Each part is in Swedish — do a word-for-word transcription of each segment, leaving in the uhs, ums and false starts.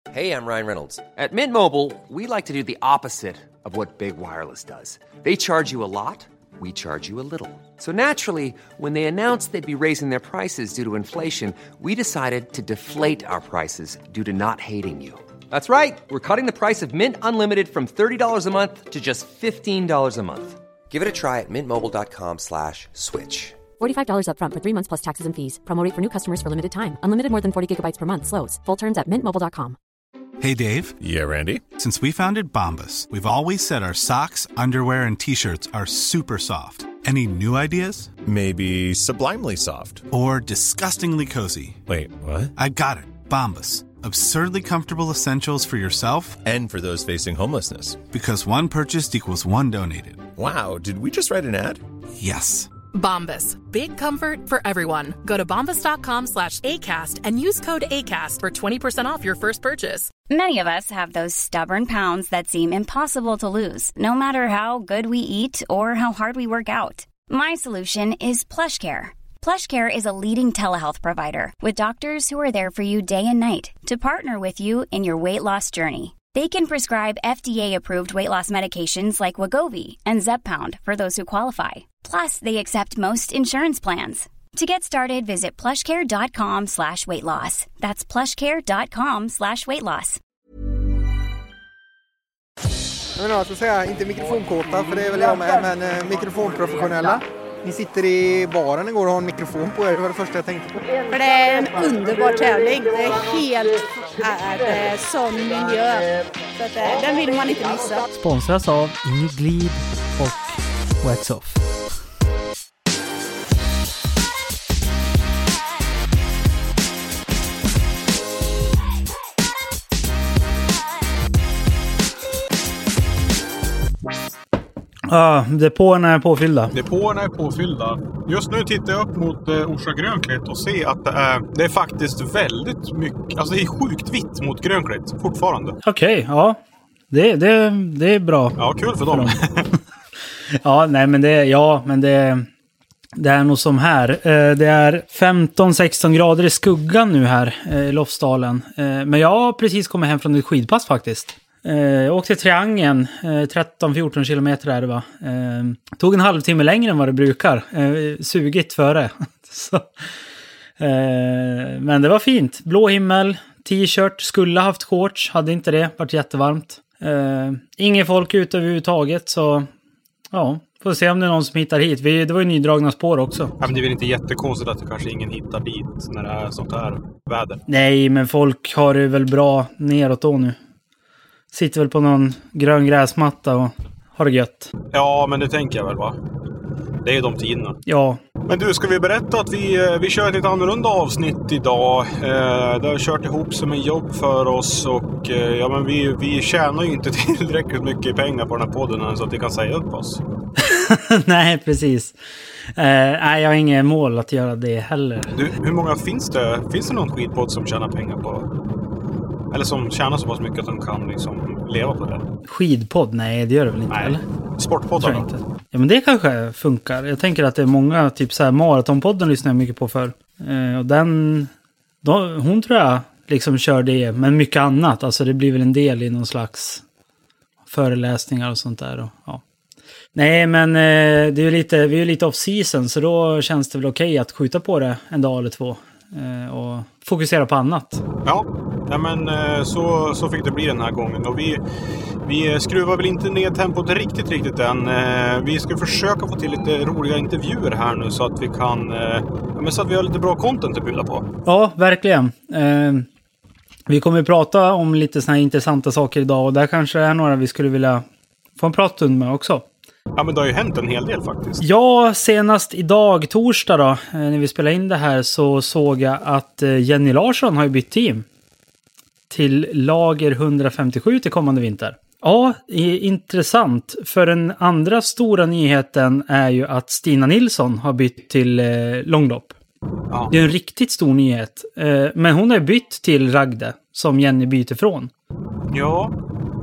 Hey, I'm Ryan Reynolds. At Mint Mobile, we like to do the opposite of what Big Wireless does. They charge you a lot, we charge you a little. So naturally, when they announced they'd be raising their prices due to inflation, we decided to deflate our prices due to not hating you. That's right. We're cutting the price of Mint Unlimited from thirty dollars a month to just fifteen dollars a month. Give it a try at mintmobile.com slash switch. forty-five dollars up front for three months plus taxes and fees. Promo rate for new customers for limited time. Unlimited more than forty gigabytes per month slows. Full terms at mint mobile dot com. Hey, Dave. Yeah, Randy. Since we founded Bombas, we've always said our socks, underwear, and T-shirts are super soft. Any new ideas? Maybe sublimely soft. Or disgustingly cozy. Wait, what? I got it. Bombas. Absurdly comfortable essentials for yourself and for those facing homelessness. Because one purchased equals one donated. Wow, did we just write an ad? Yes. Bombas. Big comfort for everyone. Go to bombas.com slash ACAST and use code ACAST for twenty percent off your first purchase. Many of us have those stubborn pounds that seem impossible to lose, no matter how good we eat or how hard we work out. My solution is PlushCare. PlushCare is a leading telehealth provider with doctors who are there for you day and night to partner with you in your weight loss journey. They can prescribe F D A-approved weight loss medications like Wegovy and Zepbound for those who qualify. Plus, they accept most insurance plans. To get started, visit plushcare.com slash weight loss. That's plushcare.com slash weight loss. Jag menar, jag ska säga, inte mikrofonkåta, för det är väl jag med, men eh, mikrofonprofessionella. Ni sitter i baren igår och har en mikrofon på er, det var det första jag tänkte på. För det är en underbar tävling, det är helt är, sån miljö, så att, eh, den vill man inte missa. Sponsras av Inglid och Wax Off. Ja, depåerna är påfyllda. Depåerna är påfyllda. Just nu tittar jag upp mot eh, Orsa Grönklitt och ser att det är, det är faktiskt väldigt mycket, alltså det är sjukt vitt mot Grönklitt fortfarande. Okej, okay, ja. Det, det, det är bra. Ja, kul för, för dem. dem. ja, nej men det, ja, men det, det är nog som här. Det är femton sexton grader i skuggan nu här i Lofsdalen. Men jag har precis kommit hem från ett skidpass faktiskt. Jag åkte Triangeln, tretton fjorton kilometer är det va. Tog en halvtimme längre än vad det brukar. Sugigt före. Så. Men det var fint. Blå himmel, t-shirt, skulle haft shorts, hade inte det, varit jättevarmt. Ingen folk ute överhuvudtaget, så ja, får se om det är någon som hittar hit. Vi, det var ju nydragna spår också. Ja, men det är väl inte jättekonstigt att det kanske ingen hittar dit när det är sånt här väder. Nej, men folk har det väl bra neråt då nu. Sitter väl på någon grön gräsmatta och har det gött. Ja, men det tänker jag väl va? Det är de tiderna. Ja. Men du, ska vi berätta att vi, vi kör ett lite annorlunda avsnitt idag. Eh, det har kört ihop som en jobb för oss och eh, ja, men vi, vi tjänar ju inte tillräckligt mycket pengar på den här podden så att vi kan säga upp oss. Nej, precis. Eh, nej, jag har inget mål att göra det heller. Du, hur många finns det? Finns det någon skidpodd som tjänar pengar på? Eller som tjänar så pass mycket att de kan liksom leva på det? Skidpodd? Nej, det gör det väl inte, nej. Eller? Sportpoddar då? Ja, men det kanske funkar. Jag tänker att det är många, typ så här, Maratonpodden lyssnar jag mycket på för. Eh, och den, då, hon tror jag liksom kör det, men mycket annat. Alltså det blir väl en del i någon slags föreläsningar och sånt där. Och, ja. Nej, men eh, det är ju lite, vi är ju lite off-season, så då känns det väl okej att skjuta på det en dag eller två. Eh, och fokusera på annat. Ja, ja men eh, så, så fick det bli den här gången. Och vi, vi skruvar väl inte ner tempot riktigt, riktigt än. Eh, vi ska försöka få till lite roliga intervjuer här nu så att vi kan, eh, ja, men så att vi har lite bra content att bjuda på. Ja, verkligen. Eh, vi kommer att prata om lite såna här intressanta saker idag, och där kanske är några vi skulle vilja få en pratstund med också. Ja, men det har ju hänt en hel del faktiskt. Ja, senast idag, torsdag då, när vi spelade in det här, så såg jag att Jenny Larsson har ju bytt team till lager hundrafemtiosju till kommande vinter. Ja, intressant. För den andra stora nyheten är ju att Stina Nilsson har bytt till eh, långlopp. Ja. Det är en riktigt stor nyhet. Eh, men hon har bytt till Ragde, som Jenny byter från. Ja,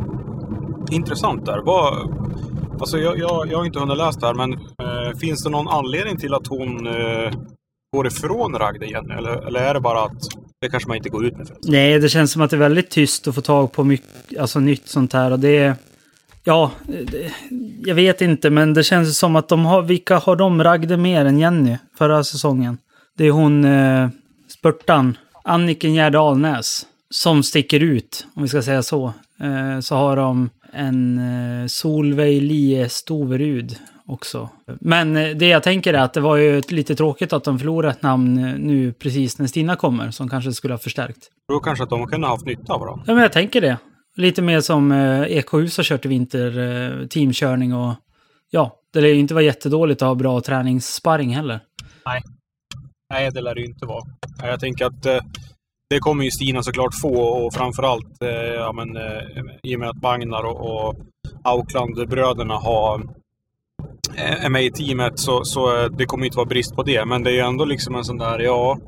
intressant där. Vad... Alltså jag, jag, jag har inte hunnit läsa det här, men eh, finns det någon anledning till att hon eh, går ifrån Ragde igen? Eller, eller är det bara att det kanske man inte går ut med. För. Nej, det känns som att det är väldigt tyst att få tag på mycket, alltså nytt sånt här. Och det är, ja, det, jag vet inte, men det känns som att de har, vilka har de Ragde mer än Jenny förra säsongen? Det är hon, eh, spurtan, Anniken Gärde Alnäs, som sticker ut, om vi ska säga så. Eh, så har de en eh, Solveig Lie Stoverud också. Men det jag tänker är att det var ju lite tråkigt att de förlorade ett namn nu precis när Stina kommer, som kanske skulle ha förstärkt. Då kanske att de kunde ha haft nytta av dem. Ja, men jag tänker det. Lite mer som eh, E K Hus har kört i vinter, eh, teamkörning och ja, det lär ju inte vara jättedåligt att ha bra träningssparring heller. Nej, Nej det lär det ju inte vara. Jag tänker att eh, det kommer ju Stina såklart få, och framförallt eh, ja, men, eh, i och med att Magnar och, och Auckland-bröderna har är med i teamet, så, så det kommer inte vara brist på det. Men det är ju ändå liksom en sån där, ja,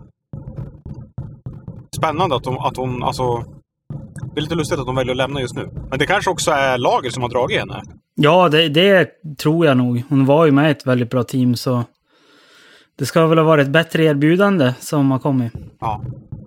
spännande att de, att de alltså, det är lite lustigt att de väljer att lämna just nu. Men det kanske också är Lager som har dragit henne. Ja, det, det tror jag nog. Hon var ju med i ett väldigt bra team, så det ska väl ha varit ett bättre erbjudande som har kommit. Ja.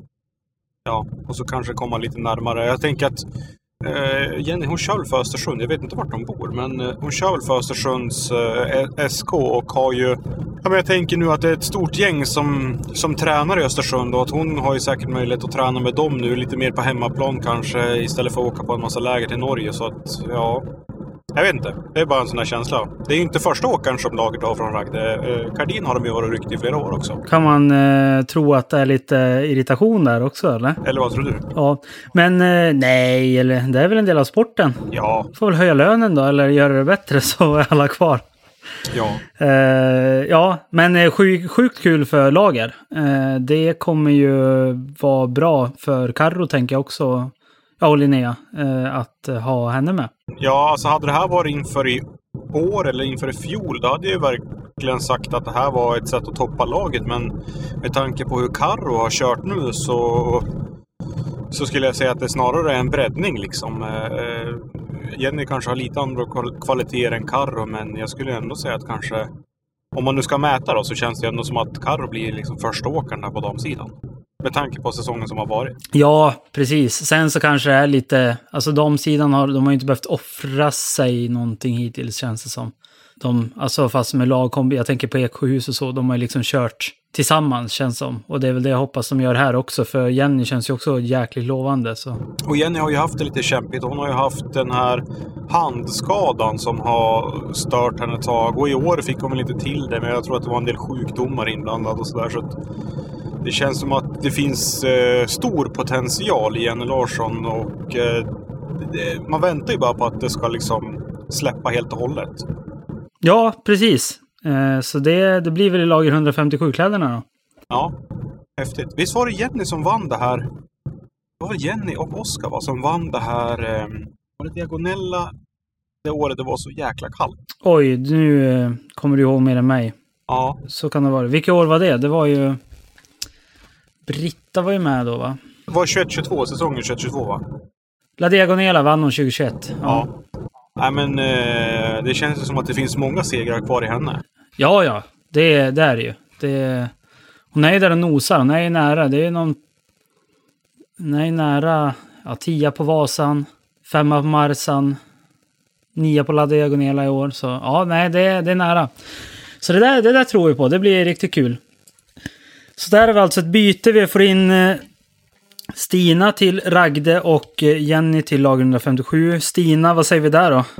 Ja, och så kanske komma lite närmare. Jag tänker att Uh, Jenny, hon kör väl för Östersund. Jag vet inte vart de bor, men uh, hon kör väl för Östersunds uh, S K och har ju... Ja, men jag tänker nu att det är ett stort gäng som, som tränar i Östersund, och att hon har ju säkert möjlighet att träna med dem nu lite mer på hemmaplan kanske, istället för att åka på en massa läger till Norge. Så att, ja... Jag vet inte, det är bara en sån här känsla. Det är ju inte första åkaren som laget har från Ragde. Uh, Kardin har de ju varit rykt i flera år också. Kan man uh, tro att det är lite irritation där också, eller? Eller vad tror du? Ja, men uh, nej, eller det är väl en del av sporten. Ja. Får väl höja lönen då, eller göra det bättre, så är alla kvar. Ja. Uh, ja, men uh, sjuk, sjukt kul för Lager. Uh, det kommer ju vara bra för Karro, tänker jag också. Ja, och Linnea, uh, att uh, ha henne med. Ja, alltså hade det här varit inför i år eller inför i fjol, då hade jag verkligen sagt att det här var ett sätt att toppa laget. Men med tanke på hur Karro har kört nu, så, så skulle jag säga att det snarare är en breddning liksom. Eh, Jenny kanske har lite andra kvaliteter än Karro, men jag skulle ändå säga att kanske, om man nu ska mäta då, så känns det ändå som att Karro blir liksom första åkaren där på damsidan. Med tanke på säsongen som har varit. Ja, precis. Sen så kanske det är lite... Alltså de sidan har, de har ju inte behövt offra sig någonting hittills, känns det som. De, alltså fast med lagkombi, jag tänker på E K Hus och så, de har ju liksom kört tillsammans, känns som. Och det är väl det jag hoppas de gör här också, för Jenny känns ju också jäkligt lovande. Så. Och Jenny har ju haft det lite kämpigt. Hon har ju haft den här handskadan som har stört henne ett tag. Och i år fick hon lite till det, men jag tror att det var en del sjukdomar inblandade och sådär, så att det känns som att det finns eh, stor potential i Jenny Larsson, och eh, det, man väntar ju bara på att det ska liksom släppa helt och hållet. Ja, precis. Eh, så det, det blir väl i lager hundrafemtiosju-kläderna då? Ja, häftigt. Visst var det Jenny som vann det här? Det var väl Jenny och Oskar va, som vann det här eh, var det diagonella det året det var så jäkla kallt? Oj, nu eh, kommer du ihåg mer än mig. Ja. Så kan det vara. Vilka år var det? Det var ju... Britta var ju med då, va? Det var tjugoett tjugotvå, säsongen tjugoett tjugotvå, va? La Diagonela vann hon tjugohundratjugoett. Ja. ja. Nej, men eh, det känns som att det finns många segrar kvar i henne. Ja, ja. Det, det är det ju. Det, hon är ju där och nosar. Hon är ju nära. Det är ju någon... Hon är ju nära... Ja, tia på Vasan. Femma på Marsan. Nia på La Diagonela i år. Så ja, nej, det, det är nära. Så det där, det där tror vi på. Det blir riktigt kul. Så där är vi alltså ett byte. Vi får in eh, Stina till Ragde och eh, Jenny till lager hundrafemtiosju. Stina, vad säger vi där då?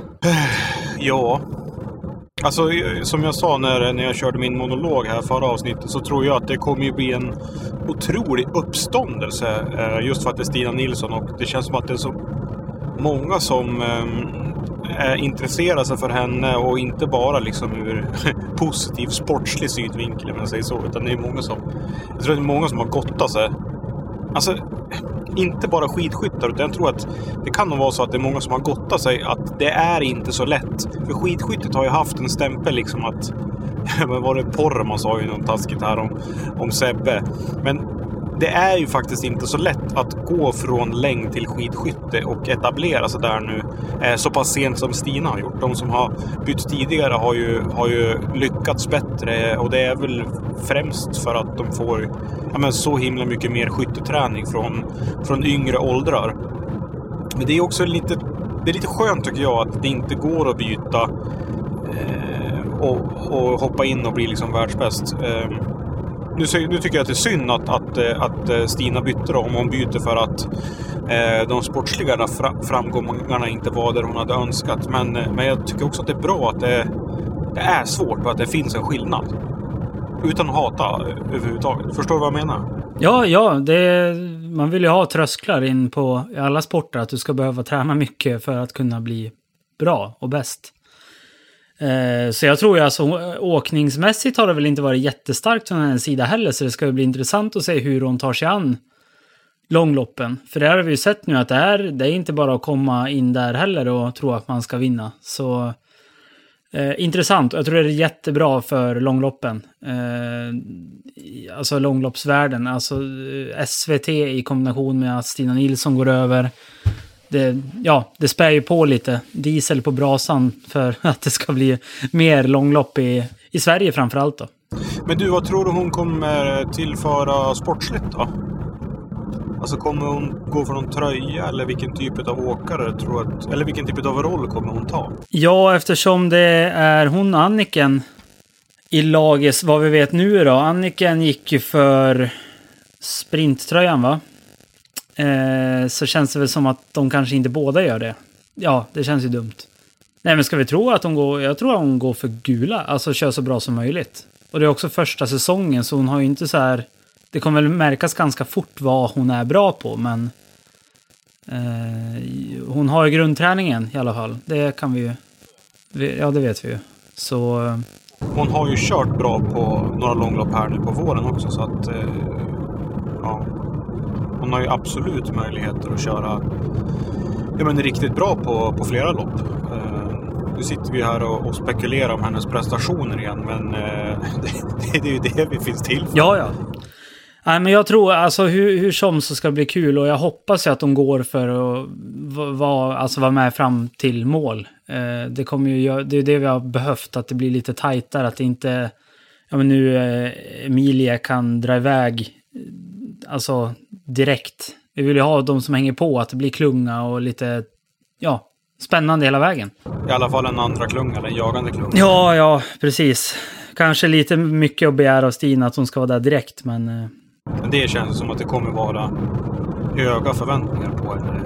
Ja, alltså som jag sa när, när jag körde min monolog här förra avsnittet, så tror jag att det kommer ju bli en otrolig uppståndelse eh, just för att det är Stina Nilsson, och det känns som att det är så många som eh, är intresserade sig för henne, och inte bara liksom ur positiv sportslig synvinkel, om jag säger så, utan det är många som, jag tror att det är många som har gottat sig. Alltså, inte bara skidskyttar, utan jag tror att det kan nog vara så att det är många som har gottat sig att det är inte så lätt. För skidskyttet har ju haft en stämpel liksom att, men var det porr man sa ju något taskigt här om, om Sebbe. Men det är ju faktiskt inte så lätt att gå från längd till skidskytte och etablera sig där nu eh, så pass sent som Stina har gjort. De som har bytt tidigare har ju, har ju lyckats bättre, och det är väl främst för att de får ja, men så himla mycket mer skytteträning från, från yngre åldrar. Men det är också lite, det är lite skönt tycker jag att det inte går att byta eh, och, och hoppa in och bli liksom världsbäst. Eh, nu, nu tycker jag att det är synd att, att, att Stina bytte om hon byter för att eh, de sportsliga framgångarna inte var där hon hade önskat. Men, men jag tycker också att det är bra att det, det är svårt och att det finns en skillnad. Utan att hata överhuvudtaget. Förstår du vad jag menar? Ja, ja. Det, man vill ju ha trösklar in på i alla sporter. Att du ska behöva träna mycket för att kunna bli bra och bäst. Eh, så jag tror ju alltså åkningsmässigt har det väl inte varit jättestarkt från hennes sida heller. Så det ska ju bli intressant att se hur hon tar sig an långloppen. För det har vi ju sett nu att det är, det är inte bara att komma in där heller och tro att man ska vinna. Så eh, intressant. Jag tror det är jättebra för långloppen. Eh, alltså långloppsvärlden. Alltså eh, S V T i kombination med att Stina Nilsson går över. Det, ja, det spär ju på lite diesel på brasan för att det ska bli mer långlopp i, i Sverige framförallt då. Men du, vad tror du hon kommer tillföra sportsligt då? Alltså kommer hon gå för någon tröja eller vilken typ av åkare tror att, eller vilken typ av roll kommer hon ta? Ja, eftersom det är hon Anniken i laget, vad vi vet nu då. Anniken gick ju för sprinttröjan va? Eh, så känns det väl som att de kanske inte båda gör det. Ja, det känns ju dumt. Nej, men ska vi tro att hon går, jag tror att hon går för gula, alltså kör så bra som möjligt. Och det är också första säsongen så hon har ju inte så här, det kommer väl märkas ganska fort vad hon är bra på, men eh, hon har ju grundträningen i alla fall. Det kan vi ju, ja det vet vi ju. Så eh, hon har ju kört bra på några långlopp här nu på våren också så att eh, ja. Hon har ju absolut möjligheter att köra ja, men riktigt bra på, på flera lopp. Uh, nu sitter vi här och, och spekulerar om hennes prestationer igen, men uh, det, det är ju det vi finns till för. Ja, ja. Nej, men jag tror alltså hur, hur som så ska det bli kul och jag hoppas ju att de går för att vara alltså vara med fram till mål. Uh, det kommer ju det är det vi har behövt, att det blir lite tajtare, att det inte ja men nu uh, Emilia kan dra iväg alltså direkt. Vi vill ju ha de som hänger på, att det blir klunga och lite ja, spännande hela vägen. I alla fall en andra klunga, eller en jagande klunga. Ja, ja, precis. Kanske lite mycket att begära av Stina att hon ska vara där direkt, men men det känns som att det kommer vara höga förväntningar på henne.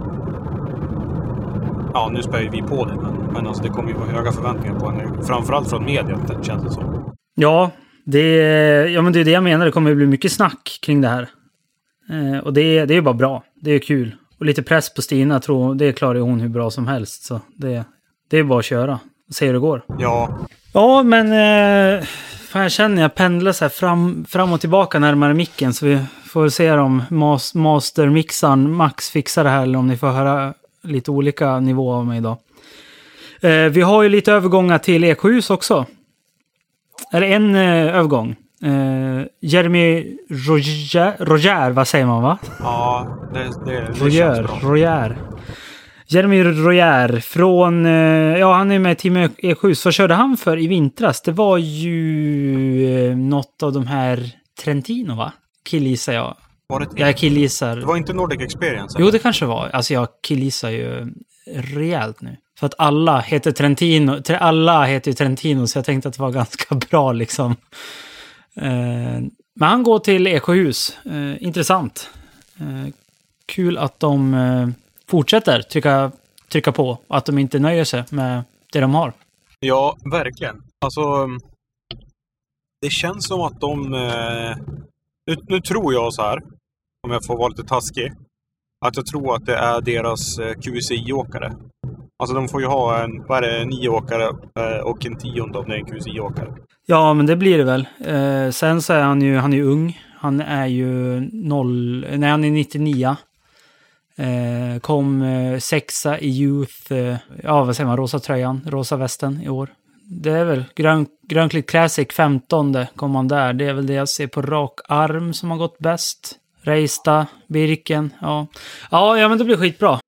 Ja, nu spär vi på det, men, men alltså det kommer ju vara höga förväntningar på henne. Framförallt från media, det känns det som. Ja, det, ja, men det är det jag menar. Det kommer bli mycket snack kring det här. Eh, och det, det är bara bra. Det är kul. Och lite press på Stina, tror det klarar hon hur bra som helst. Så det, det är bara att köra. Se hur det går. Ja. Ja, men eh, fan, jag känner jag pendlar så här fram, fram och tillbaka närmare micken. Så vi får se om mas, mastermixaren Max fixar det här. Eller om ni får höra lite olika nivåer av mig idag. Eh, vi har ju lite övergångar till Eksjöhus också. Är det en eh, övergång? Eh, Jeremy Roger, Roger, vad säger man va? Ja, det, det, det Roger, känns bra. Roger. Jeremy Roger från, eh, ja han är med i Team E sju. Så körde han för i vintras? Det var ju eh, något av de här Trentino va? Killgissar jag. Var det jag killgissar. Det var inte Nordic Experience? Eller? Jo, det kanske var. Alltså jag killgissar ju rejält nu. För att alla heter Trentino. Alla heter ju Trentino, så jag tänkte att det var ganska bra liksom. Eh, men han går till Eksjöhus. Eh, intressant. Eh, kul att de eh, fortsätter trycka, trycka på. Att de inte nöjer sig med det de har. Ja, verkligen. Alltså, det känns som att de... Eh, nu, nu tror jag så här, om jag får vara lite taskig, att jag tror att det är deras eh, Q C I-åkare. Alltså de får ju ha en, vad är det, nio åkare eh, och en tionde om det är en Q C I-åkare. Ja, men det blir det väl. Eh, sen så är han ju, han är ju ung. Han är ju noll, nej han är nittionio. Eh, kom eh, sexa i Youth, eh, ja vad säger man, rosa tröjan, rosa västen i år. det är väl Grön, Grönklitt Classic femton kom man där. Det är väl det jag ser på rak arm som har gått bäst. Reista, Birken, ja. Ja, ja men det blir skitbra.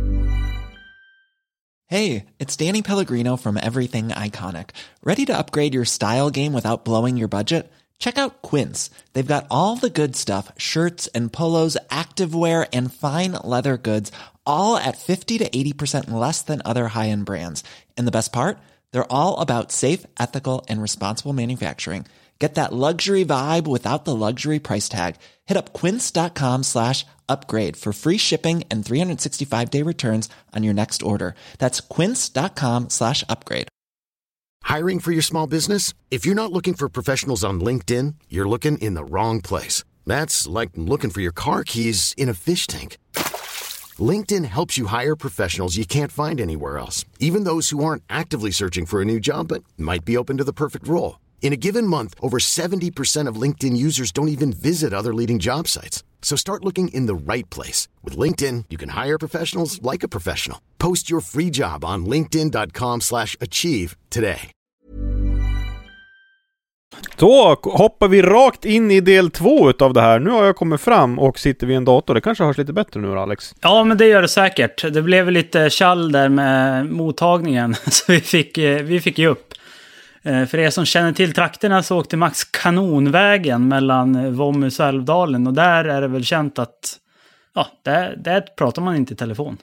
Hey, it's Danny Pellegrino from Everything Iconic. Ready to upgrade your style game without blowing your budget? Check out Quince. They've got all the good stuff, shirts and polos, activewear and fine leather goods, all at fifty to eighty percent less than other high-end brands. And the best part? They're all about safe, ethical, and responsible manufacturing. Get that luxury vibe without the luxury price tag. Hit up quince.com slash upgrade for free shipping and three sixty-five day returns on your next order. That's quince.com slash upgrade. Hiring for your small business? If you're not looking for professionals on LinkedIn, you're looking in the wrong place. That's like looking for your car keys in a fish tank. LinkedIn helps you hire professionals you can't find anywhere else, even those who aren't actively searching for a new job but might be open to the perfect role. In a given month, over seventy percent of LinkedIn users don't even visit other leading job sites. So start looking in the right place. With LinkedIn, you can hire professionals like a professional. Post your free job on linkedin.com slash achieve today. Då hoppar vi rakt in i del två utav det här. Nu har jag kommit fram och sitter vid en dator. Det kanske hörs lite bättre nu, Alex. Ja, men det gör det säkert. Det blev lite tjall där med mottagningen. Så vi fick, vi fick ju upp. För er som känner till trakterna så åkte Max Kanonvägen mellan Våmhus och Älvdalen. Och där är det väl känt att ja, där, där pratar man inte i telefon.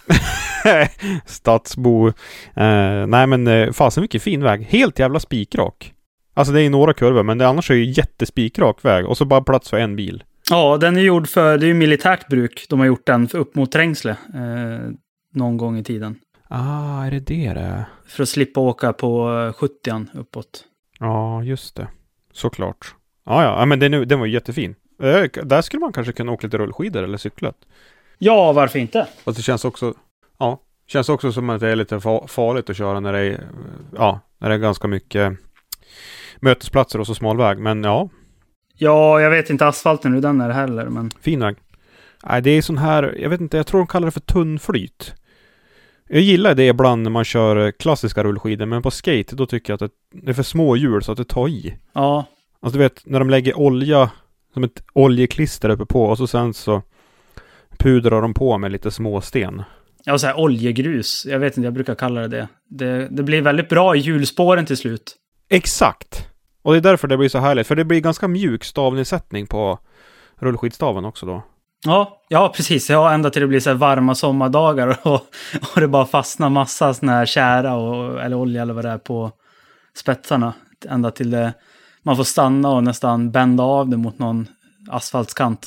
Stadsbo. Eh, nej men eh, fasen mycket fin väg. Helt jävla spikrak. Alltså det är några kurvor men det annars är ju jättespikrak väg. Och så bara plats för en bil. Ja, den är gjord för, det är ju militärt bruk. De har gjort den för upp mot Trängsle eh, någon gång i tiden. Ah, är det det det? För att slippa åka på sjuttio uppåt. Ja, just det. Såklart. Ja, ja, men den, den var ju jättefin. Eh, där skulle man kanske kunna åka lite rullskidor eller cyklat. Ja, varför inte? Och det känns också, ja, känns också som att det är lite farligt att köra när det är, ja, när det är ganska mycket mötesplatser och så smal väg. Men ja. Ja, jag vet inte asfalten hur den är heller. Men... Fin väg. Nej, det är sån här, jag vet inte, jag tror de kallar det för tunnflyt. Jag gillar det ibland när man kör klassiska rullskidor, men på skate då tycker jag att det är för små hjul så att det tar i. Ja. Alltså du vet, när de lägger olja som ett oljeklister uppe på och så sen så pudrar de på med lite små sten. Ja, så här oljegrus. Jag vet inte, jag brukar kalla det det. Det, det blir väldigt bra i hjulspåren till slut. Exakt. Och det är därför det blir så härligt. För det blir ganska mjuk stavnedsättning på rullskidstaven också då. Ja, ja precis. Ja, ända till det blir så här varma sommardagar och, och det bara fastnar massa sån här kära och, eller olja eller vad det är på spetsarna. Ända till det, man får stanna och nästan bända av det mot någon asfaltskant.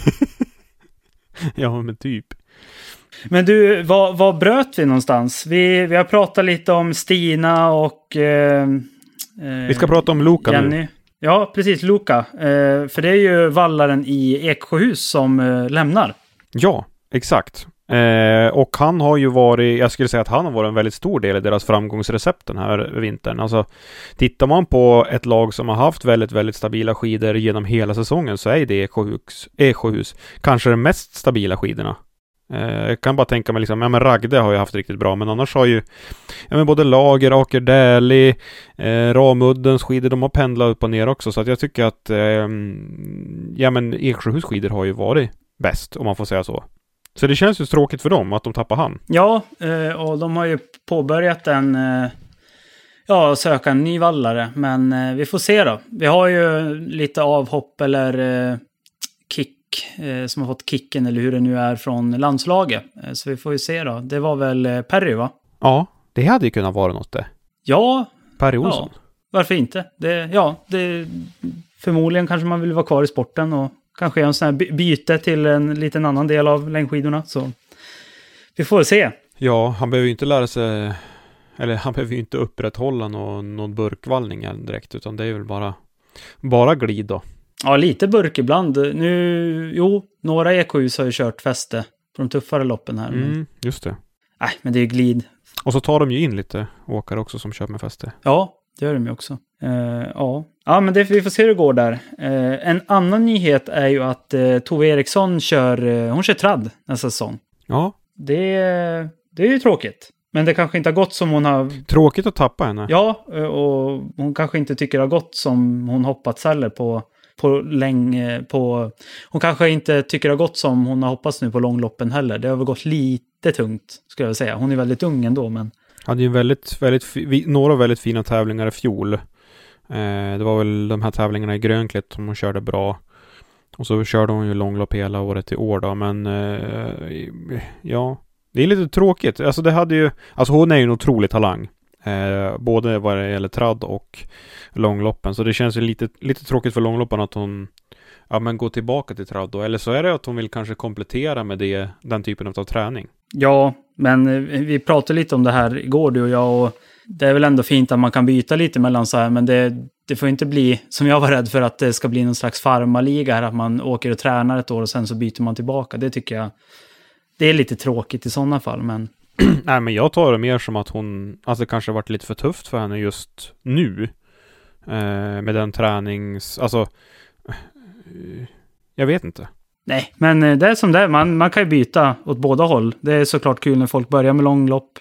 Ja, men typ. Men du, vad, vad bröt vi någonstans? Vi, vi har pratat lite om Stina och eh, vi ska prata om Luka Jenny. Nu. Ja, precis, Luka. Eh, för det är ju vallaren i Eksjöhus som eh, lämnar. Ja, exakt. Eh, och han har ju varit, jag skulle säga att han har varit en väldigt stor del i deras framgångsrecept den här vintern. Alltså, tittar man på ett lag som har haft väldigt, väldigt stabila skidor genom hela säsongen så är det Eksjöhus, Eksjöhus kanske de mest stabila skidorna. Jag kan bara tänka mig liksom, ja men Ragde har ju haft riktigt bra, men annars har ju ja men både Lager, Aker Däli, eh, Ramuddens skidor, de har pendlat upp och ner också, så att jag tycker att eh, ja men Eksjöhus skidor har ju varit bäst, om man får säga så. Så det känns ju tråkigt för dem att de tappar han. Ja, eh, och de har ju påbörjat en eh, ja, söka en ny vallare, men eh, vi får se då. Vi har ju lite avhopp eller eh, kick som har fått kicken eller hur det nu är från landslaget. Så vi får ju se då. Det var väl Perry, va? Ja, det hade ju kunnat vara något det. Ja. Perry Olsson. Ja, varför inte? Det, ja, det, förmodligen kanske man vill vara kvar i sporten och kanske göra en sån här byte till en liten annan del av längdskidorna. Så vi får se. Ja, han behöver ju inte lära sig, eller han behöver ju inte upprätthålla någon, någon burkvallning direkt, utan det är väl bara, bara glid då. Ja, lite burk ibland. Nu, jo, några E K U's har ju kört fäste på de tuffare loppen här. Mm, men... just det. Nej, men det är glid. Och så tar de ju in lite åkare också som kör med fäste. Ja, det gör de ju också. Uh, ja. ja, men det, vi får se hur det går där. Uh, en annan nyhet är ju att uh, Tove Eriksson kör, uh, hon kör tradd nästa säsong. Ja. Det, det är ju tråkigt. Men det kanske inte har gått som hon har... Tråkigt att tappa henne. Ja, och hon kanske inte tycker det har gått som hon hoppats heller på, på länge. På... Hon kanske inte tycker det har gått som hon har hoppats nu på långloppen heller. Det har väl gått lite tungt, skulle jag säga. Hon är väldigt ung ändå, men... hade ju väldigt, väldigt, några väldigt fina tävlingar i fjol. Eh, det var väl de här tävlingarna i Grönklitt som hon körde bra. Och så körde hon ju långlopp hela året i år då. Men eh, ja, det är lite tråkigt. Alltså det hade ju, alltså hon är ju en otrolig talang. Eh, både vad det gäller tradd och långloppen. Så det känns ju lite, lite tråkigt för långloppen att hon ja, men går tillbaka till tradd då. Eller så är det att hon vill kanske komplettera med det, den typen av träning. Ja, men vi pratade lite om det här igår du och jag, och det är väl ändå fint att man kan byta lite mellan så här, men det, det får inte bli, som jag var rädd för, att det ska bli någon slags farmaliga här, att man åker och tränar ett år och sen så byter man tillbaka. Det tycker jag, det är lite tråkigt i sådana fall, men... Nej, men jag tar det mer som att hon, alltså det kanske har varit lite för tufft för henne just nu. Eh, med den tränings, alltså, eh, jag vet inte. Nej, men det är som det är. Man, man kan ju byta åt båda håll. Det är såklart kul när folk börjar med långlopp.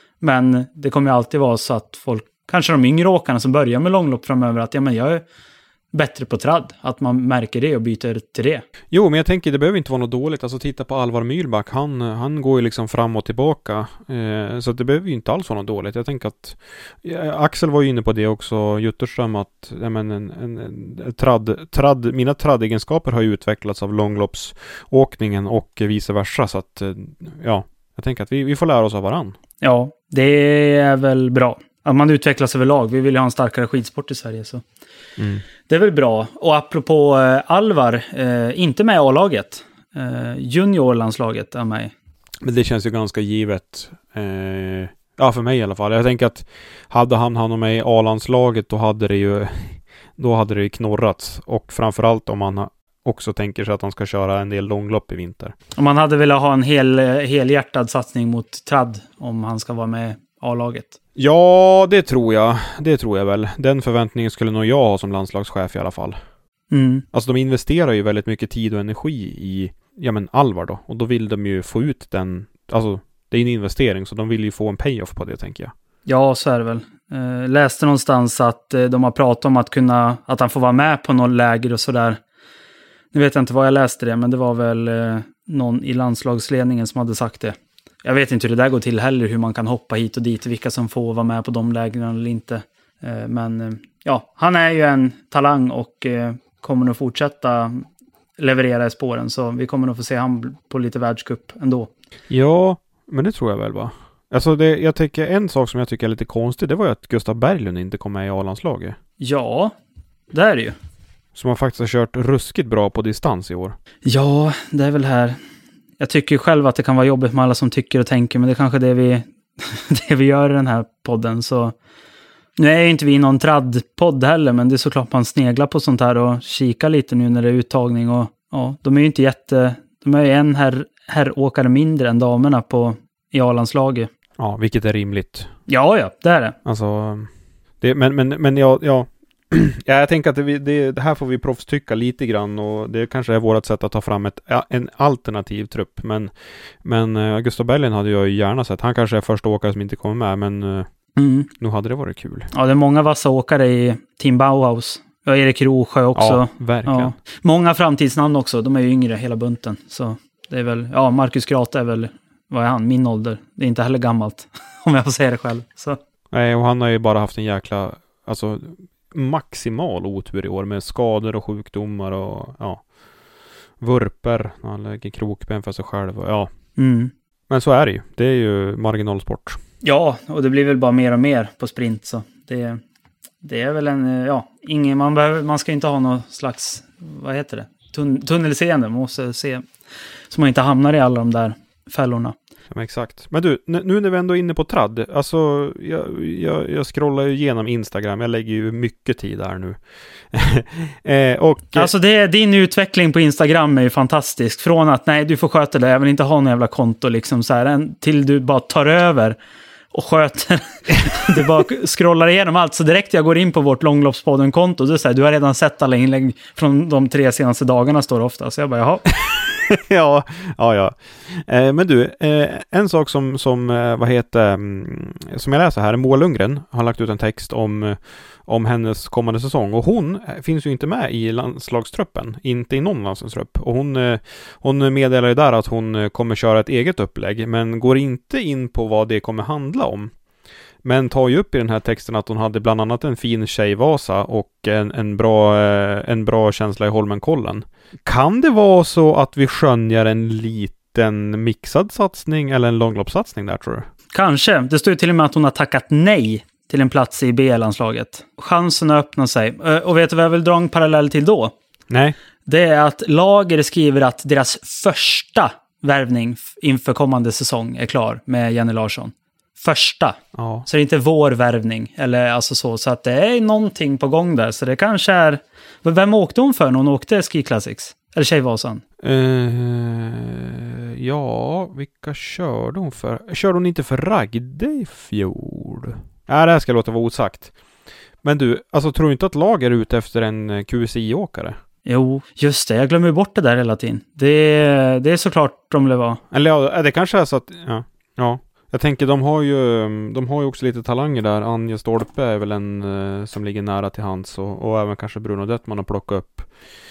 Men det kommer ju alltid vara så att folk, kanske de yngre åkarna som börjar med långlopp framöver, att ja, men jag är bättre på tradd. Att man märker det och byter till det. Jo, men jag tänker det behöver inte vara något dåligt. Alltså titta på Alvar Myrback. Han, han går ju liksom fram och tillbaka. Eh, så det behöver ju inte alls vara något dåligt. Jag tänker att ja, Axel var ju inne på det också. Jutterström att ja, men en, en, en tradd, tradd, mina traddegenskaper har ju utvecklats av långloppsåkningen och vice versa. Så att ja, jag tänker att vi, vi får lära oss av varann. Ja, det är väl bra. Att man utvecklas överlag. Vi vill ju ha en starkare skidsport i Sverige, så mm. det är väl bra. Och apropå eh, Alvar, eh, inte med A-laget. Eh, juniorlandslaget är med. Men det känns ju ganska givet. Eh, ja, för mig i alla fall. Jag tänker att hade han han med i A-landslaget, då hade det ju då hade det ju knorrats. Och framförallt om man också tänker sig att han ska köra en del långlopp i vinter. Om man hade velat ha en hel, helhjärtad satsning mot tradd om han ska vara med A-laget. Ja, det tror jag. Det tror jag väl. Den förväntningen skulle nog jag ha som landslagschef i alla fall. Mm. Alltså de investerar ju väldigt mycket tid och energi i ja men Alvar då. Och då vill de ju få ut den, alltså det är en investering så de vill ju få en payoff på det, tänker jag. Ja, så är det väl. Eh, läste någonstans att eh, de har pratat om att kunna, att han får vara med på någon läger och sådär. Nu vet jag inte vad jag läste det, men det var väl eh, någon i landslagsledningen som hade sagt det. Jag vet inte hur det där går till heller, hur man kan hoppa hit och dit, vilka som får vara med på de lägren eller inte. Eh, men eh, ja, han är ju en talang och eh, kommer nog fortsätta leverera i spåren, så vi kommer nog få se han på lite världscup ändå. Ja, men det tror jag väl, va? Alltså det, jag tycker en sak som jag tycker är lite konstig, det var ju att Gustav Berglund inte kom med i A-landslaget. Ja, det är det ju. Som har faktiskt har kört ruskigt bra på distans i år. Ja, det är väl här. Jag tycker ju själv att det kan vara jobbigt med alla som tycker och tänker, men det är kanske det vi, det vi gör i den här podden. Så nu är ju inte vi någon tradd-podd heller, men det är såklart man sneglar på sånt här och kikar lite nu när det är uttagning. Och ja, de är ju inte jätte... De är ju en herr, herråkare mindre än damerna på i A-landslaget. Ja, vilket är rimligt. Ja, ja, det är det. Alltså, det, men, men, men ja, ja. ja, jag tänker att det, det, det här får vi proffstycka lite grann, och det kanske är vårt sätt att ta fram ett, en alternativ trupp. Men, men uh, Gustav Berglund hade jag ju gärna sett. Han kanske är första åkare som inte kommer med, men uh, mm. nu hade det varit kul. Ja, det är många vassa åkare i Team Bauhaus. Ja, Erik Rosjö också. Ja, verkligen. Ja. Många framtidsnamn också. De är ju yngre, hela bunten. Så det är väl, ja, Marcus Grata är väl, vad är han? Min ålder. Det är inte heller gammalt, om jag får säga det själv. Så. Nej, och han har ju bara haft en jäkla, alltså maximal otur i år med skador och sjukdomar och ja, vurper. Han lägger krokben för sig själv och ja. Mm. Men så är det ju. Det är ju marginalsport. Ja, och det blir väl bara mer och mer på sprint, så det, det är väl en, ja, ingen, man, behöver, man ska inte ha någon slags, vad heter det? Tun, tunnelseende, man måste se så man inte hamnar i alla de där fällorna. Ja, exakt. Men du, n- nu när vi ändå är inne på tradd, alltså jag, jag, jag scrollar ju igenom Instagram, jag lägger ju mycket tid här nu. eh, och, alltså det, din utveckling på Instagram är ju fantastisk. Från att nej, du får sköta det, jag vill inte ha någon jävla konto liksom så här, en, till du bara tar över och sköter. Du bara scrollar igenom allt, så direkt jag går in på vårt långloppspodden-konto, du säger du har redan sett alla inlägg från de tre senaste dagarna, står det ofta. Så jag bara, jaha. ja, ja, ja. Eh, men du, eh, en sak som, som eh, vad heter, mm, som jag läser här, Moa Lundgren har lagt ut en text om, om hennes kommande säsong. Och hon finns ju inte med i landslagstruppen, inte i någon landslagstrupp. Och hon, eh, hon meddelar ju där att hon kommer köra ett eget upplägg, men går inte in på vad det kommer handla om. Men tar ju upp i den här texten att hon hade bland annat en fin tjejvasa och en, en, bra, en bra känsla i Holmenkollen. Kan det vara så att vi skönjer en liten mixad satsning eller en långloppssatsning där, tror du? Kanske. Det står ju till och med att hon har tackat nej till en plats i B L-landslaget. Chansen att öppna sig. Och vet du vad jag vill dra en parallell till då? Nej. Det är att Lager skriver att deras första värvning inför kommande säsong är klar med Jenny Larsson. Första. Ja. Så det är inte vår värvning. Eller alltså så. Så att det är någonting på gång där. Så det kanske är... Vem åkte hon för när hon åkte Ski Classics? Eller Tjejvasan? Uh, ja, vilka körde hon för? Körde hon inte för Ragde i fjol? Nej, det här ska låta vara osagt. Men du, alltså tror du inte att Lager är ute efter en Q S I-åkare? Jo, just det. Jag glömmer bort det där hela tiden. Det, det är såklart de vill vara. Eller ja, det kanske är så att... Ja, ja. Jag tänker, de har ju de har ju också lite talanger där. Anja Stolpe är väl en eh, som ligger nära till hands. Och, och även kanske Bruno Döttman har plockat upp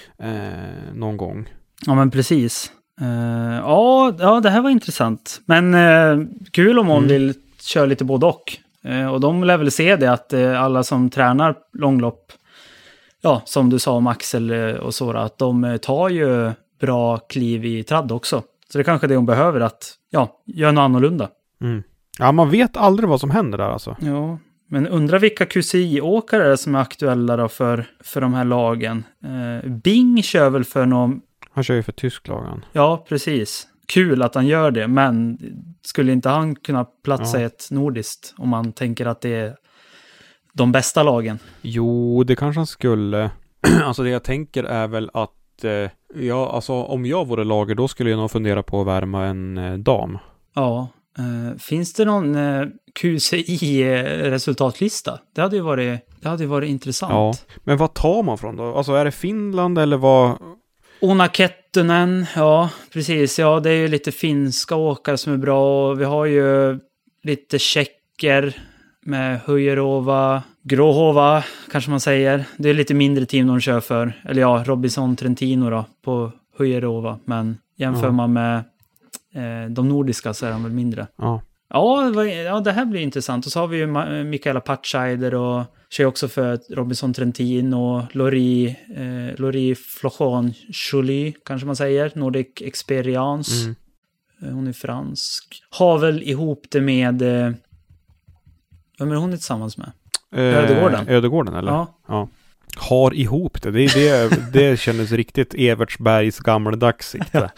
eh, någon gång. Ja, men precis. Uh, ja, ja, det här var intressant. Men uh, kul om hon mm. vill köra lite både och. Uh, och de lär väl se det att uh, alla som tränar långlopp, ja, som du sa om Axel uh, och så, att de uh, tar ju bra kliv i tradd också. Så det är kanske det hon behöver, att ja, göra något annorlunda. Mm. Ja, man vet aldrig vad som händer där alltså. Ja, men undrar vilka Q C I-åkare som är aktuella då för, för de här lagen. Uh, Bing kör väl för någon... Han kör ju för Tyskland. Ja, precis. Kul att han gör det, men skulle inte han kunna platsa ja. i ett nordiskt om man tänker att det är de bästa lagen? Jo, det kanske han skulle. Alltså det jag tänker är väl att eh, ja, alltså om jag vore Lager, då skulle jag nog fundera på att värma en eh, dam. Ja, eh, finns det någon eh, Q C I-resultatlista? Det hade ju varit, det hade ju varit intressant. Ja, men vad tar man från då? Alltså är det Finland eller vad... Ona Kettunen, ja, precis. Ja, det är ju lite finska åkare som är bra. Vi har ju lite tjecker med Hujerova, Gråhova, kanske man säger. Det är lite mindre team de kör för. Eller ja, Robinson Trentino då, på Hujerova. Men jämför ja. man med eh, de nordiska så är de väl mindre. Ja. Ja, ja, det här blir intressant. Och så har vi ju Mikaela Patscheider och kör också för Robinson Trentin och Laurie, eh, Laurie Flochon Joly, kanske man säger. Nordic Experience. Mm. Hon är fransk. Har väl ihop det med... Eh, vem är hon tillsammans med? Eh, Ödegården. Ödegården, eller? Ja. ja. Har ihop det. Det, det, det kändes riktigt Evertsbergs gammaldags.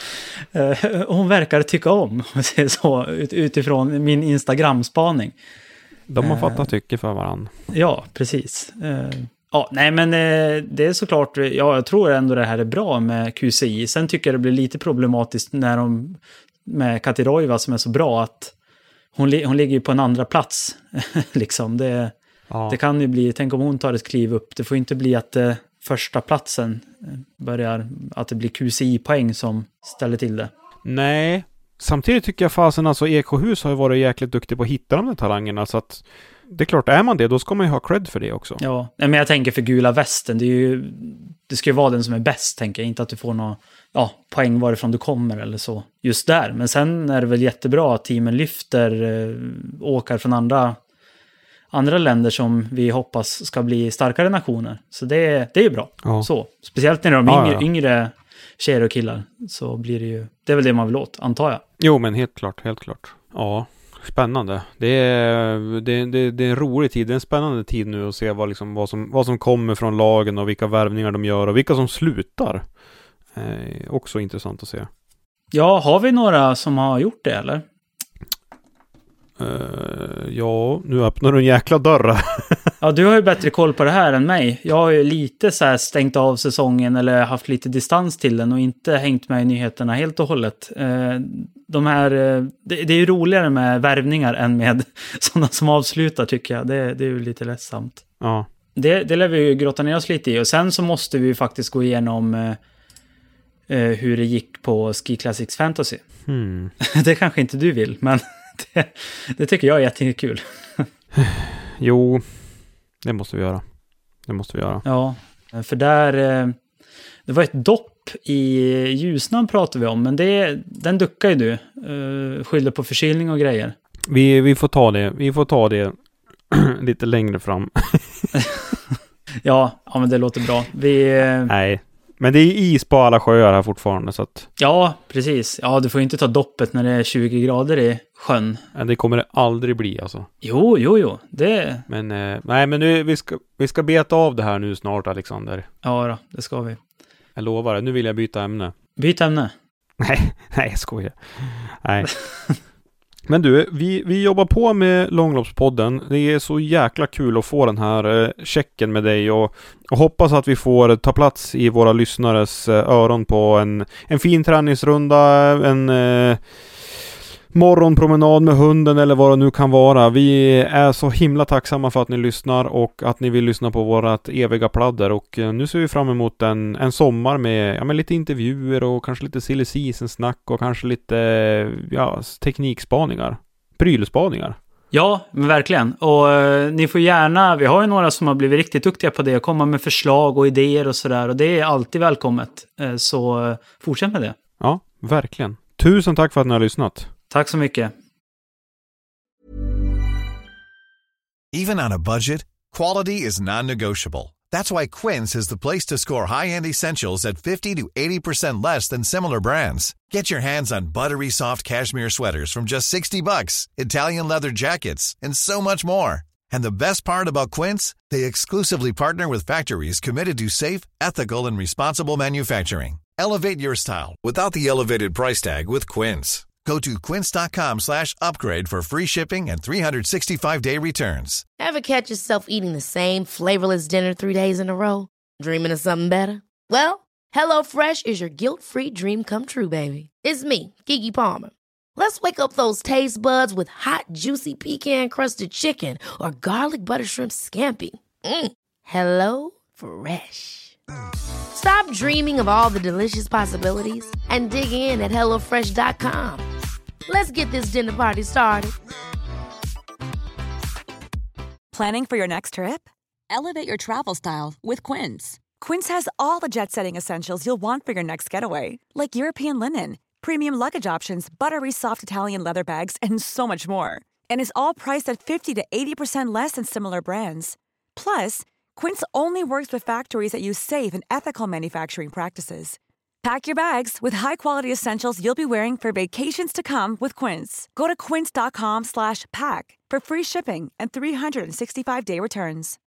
Hon verkar tycka om så, utifrån min Instagram-spaning. De har fattat tycke för varandra. Ja, precis. Ja, nej men det är såklart, ja, jag tror ändå det här är bra med Q C I. Sen tycker jag det blir lite problematiskt när de med Kati Roiva som är så bra att hon, hon ligger ju på en andra plats. liksom, det Ja. Det kan ju bli, tänk om hon tar ett kliv upp. Det får inte bli att eh, första platsen börjar, att det blir Q C I-poäng som ställer till det. Nej, samtidigt tycker jag fasen, alltså Ekohus har ju varit jäkligt duktig på att hitta de där talangerna, så att det är klart, är man det, då ska man ju ha cred för det också. Ja, men jag tänker för gula västen, det är ju, det ska ju vara den som är bäst, tänker jag. Inte att du får några ja, poäng varifrån du kommer eller så, just där. Men sen är det väl jättebra att teamen lyfter eh, åkare från andra andra länder som vi hoppas ska bli starkare nationer. Så det, det är ju bra. Ja. Så, speciellt när de är yngre, ja, ja. yngre tjejer och killar, så blir det ju, det är väl det man vill åt, antar jag. Jo, men helt klart, helt klart. Ja, spännande. Det är, det, det, det är en rolig tid, det är en spännande tid nu att se vad, liksom, vad, som, vad som kommer från lagen och vilka värvningar de gör och vilka som slutar. Eh, också intressant att se. Ja, har vi några som har gjort det, eller? Uh, ja, nu öppnar du en jäkla dörr. Ja, du har ju bättre koll på det här än mig. Jag har ju lite så här stängt av säsongen eller haft lite distans till den och inte hängt med i nyheterna helt och hållet. Uh, de här, uh, det, det är ju roligare med värvningar än med sådana som avslutar, tycker jag. Det, det är ju lite ledsamt. Ja. Det, det lär vi ju grotta ner oss lite i. Och sen så måste vi ju faktiskt gå igenom uh, eh, hur det gick på Ski Classics Fantasy. Hmm. Det kanske inte du vill, men det, det tycker jag är jättekul. Jo, det måste vi göra. Det måste vi göra. Ja, för där... Eh, det var ett dopp i Ljusnan pratade vi om, men det, den duckar ju du. Eh, skyller på förkylning och grejer. Vi, vi får ta det. Vi får ta det lite längre fram. ja, ja, men det låter bra. Vi... Eh, Nej, men det är is på alla sjöar här fortfarande. Så att... Ja, precis. Ja, du får ju inte ta doppet när det är tjugo grader i sjön. Ja, det kommer det aldrig bli alltså. Jo, jo, jo. Det... Men, eh, nej, men nu, vi, ska, vi ska beta av det här nu snart, Alexander. Ja, då, det ska vi. Jag lovar det. Nu vill jag byta ämne. Byta ämne? Nej, nej, jag skojar. Nej. Men du, vi, vi jobbar på med Långloppspodden. Det är så jäkla kul att få den här eh, checken med dig och, och hoppas att vi får ta plats i våra lyssnares eh, öron på en, en fin träningsrunda, en eh, morgonpromenad med hunden eller vad det nu kan vara. Vi är så himla tacksamma för att ni lyssnar och att ni vill lyssna på vårat eviga pladder, och eh, nu ser vi fram emot en, en sommar med, ja, med lite intervjuer och kanske lite silly season snack och kanske lite ja, teknikspaningar, prylspaningar. Ja, men verkligen. Och eh, ni får gärna, vi har ju några som har blivit riktigt duktiga på det, att komma med förslag och idéer och sådär, och det är alltid välkommet. Eh, så eh, fortsätt med det. Ja, verkligen. Tusen tack för att ni har lyssnat. Tack så mycket. Even on a budget, quality is non-negotiable. That's why Quince is the place to score high-end essentials at fifty to eighty percent less than similar brands. Get your hands on buttery soft cashmere sweaters from just sixty bucks, Italian leather jackets, and so much more. And the best part about Quince, they exclusively partner with factories committed to safe, ethical, and responsible manufacturing. Elevate your style without the elevated price tag with Quince. Go to quince.com slash upgrade for free shipping and three sixty-five day returns. Ever catch yourself eating the same flavorless dinner three days in a row? Dreaming of something better? Well, HelloFresh is your guilt-free dream come true, baby. It's me, Keke Palmer. Let's wake up those taste buds with hot, juicy pecan-crusted chicken or garlic butter shrimp scampi. Mm. Hello Fresh. Stop dreaming of all the delicious possibilities and dig in at hello fresh dot com. Let's get this dinner party started. Planning for your next trip? Elevate your travel style with Quince. Quince has all the jet-setting essentials you'll want for your next getaway, like European linen, premium luggage options, buttery soft Italian leather bags, and so much more. And is all priced at fifty to eighty percent less than similar brands. Plus, Quince only works with factories that use safe and ethical manufacturing practices. Pack your bags with high-quality essentials you'll be wearing for vacations to come with Quince. Go to quince.com slash pack for free shipping and three sixty-five day returns.